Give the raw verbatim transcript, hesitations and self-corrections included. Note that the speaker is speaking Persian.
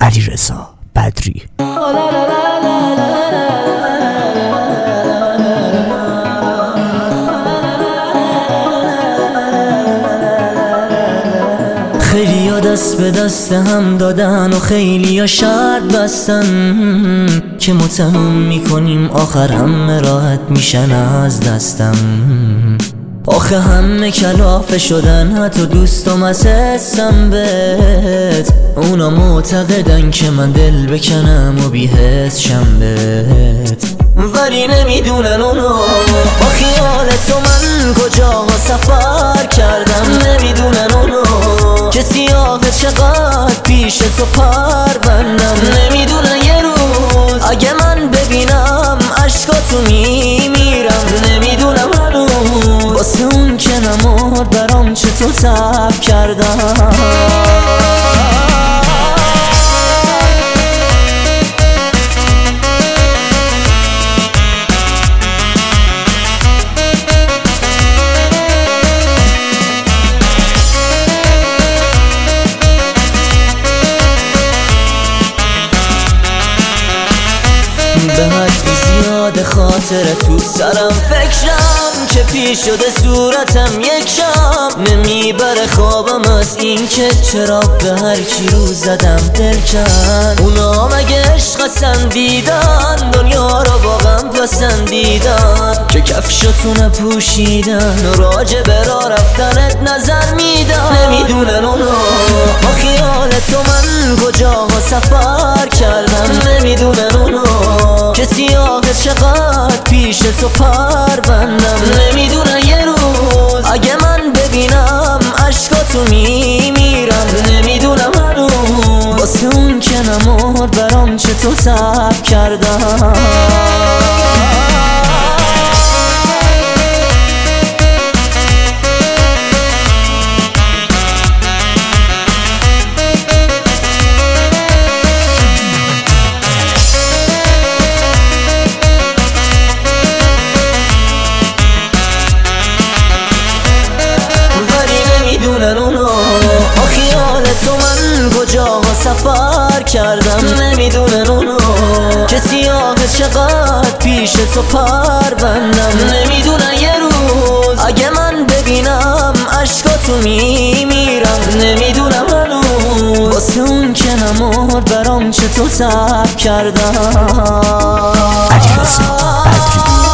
علیرضا بدری. خیلی ها دست به دست هم دادن و خیلی ها شرط بستن که ما تموم میکنیم آخر همه راحت میشن از دستم. آخه همه کلافه شدن، حتی دوستم از حسم بهت. اونا معتقدن که من دل بکنم و بی حس شم بهت، ولی نمیدونن اونا با خیال تو من کجاها سفر کردم. نمیدونن اونا که سیاه چقدر پیش تو پروندم. نمیدونن یه روز اگه من ببینم عشقاتو میمیرم. نمیدونم هنوز واسه اون که نمرد برام چطور صبر کردم. به حد زیاد خاطر تو سرم فکرم که پیش شده صورتم یک شام. نمیبره خوابم از این که چرا به هر چی رو زدم دل کن. اونا مگه عشق پسندیدن، دنیا رو واقعا پسندیدن که کفشاتو نپوشیدن، راجع به راه رفتنت نظر میدن. نمیدونن اونا با خیال تو من کجاها سفر کردم. نمیدونن اونا که سیاه چقدر پیش تو پروندم. نمیدونن یه روز اگه من ببینم عشقاتو میمیرم. نمیدونم هنوز واسه اون که نمرد برام چطور صبر کردم. با خیال تو من کجاها سفر کردم. نمیدونن اونا که سیاه چقدر پیش تو پروندم. نمیدونن یه روز اگه من ببینم عشقاتو میمیرم. نمیدونم هنوز واسه اون که نمرد برام چطور صبر کردم. علیرضا بدری.